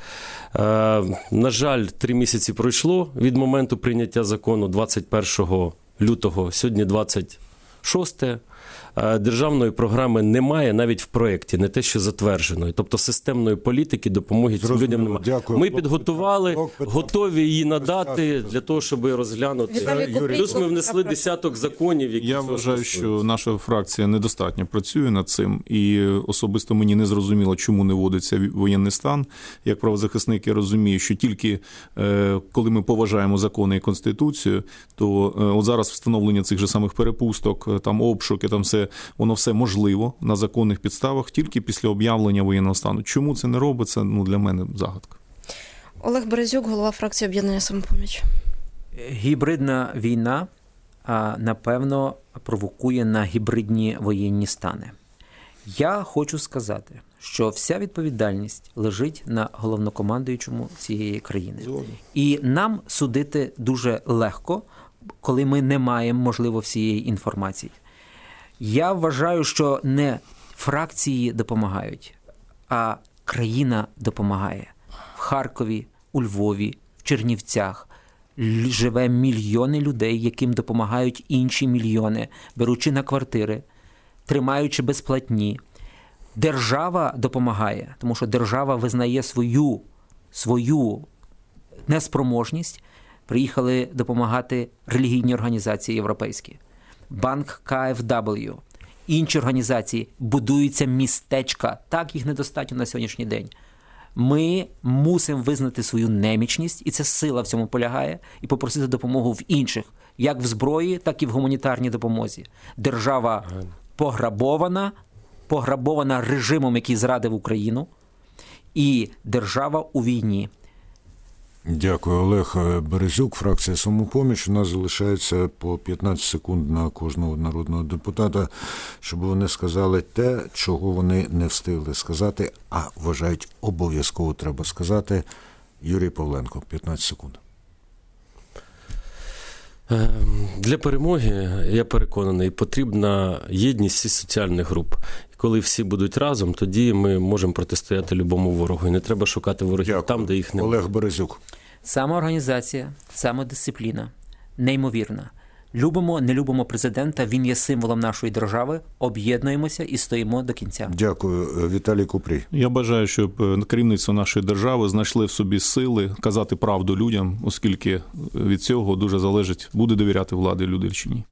На жаль, три місяці пройшло від моменту прийняття закону двадцять першого лютого, сьогодні двадцять шосте. Державної програми немає навіть в проєкті, не те, що затвердженої. Тобто системної політики допомоги цим людям немає. Дякую. Ми підготували, готові її надати для того, щоб розглянути. Плюс ми внесли десяток законів, які... Я вважаю, що наша фракція недостатньо працює над цим, і особисто мені не зрозуміло, чому не вводиться воєнний стан. Як правозахисник, я розумію, що тільки коли ми поважаємо закони і Конституцію, то от зараз встановлення цих же самих перепусток, там обшуки, там все, воно все можливо на законних підставах тільки після об'явлення воєнного стану. Чому це не робиться, ну, для мене загадка. Олег Березюк, голова фракції «Об'єднання «Самопоміч». Гібридна війна, напевно, провокує на гібридні воєнні стани. Я хочу сказати, що вся відповідальність лежить на головнокомандуючому цієї країни. І нам судити дуже легко, коли ми не маємо, можливо, всієї інформації. Я вважаю, що не фракції допомагають, а країна допомагає. В Харкові, у Львові, в Чернівцях живе мільйони людей, яким допомагають інші мільйони, беручи на квартири, тримаючи безплатні. Держава допомагає, тому що держава визнає свою, свою неспроможність. Приїхали допомагати релігійні організації європейські. Банк Ка Еф Дабл Ю, інші організації, будуються містечка. Так, їх недостатньо на сьогоднішній день. Ми мусимо визнати свою немічність, і це сила в цьому полягає, і попросити допомогу в інших, як в зброї, так і в гуманітарній допомозі. Держава пограбована, пограбована режимом, який зрадив Україну, і держава у війні. Дякую, Олег Березюк, фракція «Самопоміч». У нас залишається по п'ятнадцять секунд на кожного народного депутата, щоб вони сказали те, чого вони не встигли сказати, а вважають обов'язково треба сказати. Юрій Павленко, п'ятнадцять секунд. Для перемоги, я переконаний, потрібна єдність всіх соціальних груп. Коли всі будуть разом, тоді ми можемо протистояти любому ворогу. І не треба шукати ворогів Дякую. Там, де їх немає. Олег Березюк. Самоорганізація, самодисципліна, неймовірна. Любимо, не любимо президента, він є символом нашої держави, об'єднуємося і стоїмо до кінця. Дякую. Віталій Купрій. Я бажаю, щоб керівництво нашої держави знайшли в собі сили казати правду людям, оскільки від цього дуже залежить, буде довіряти владі люди чи ні.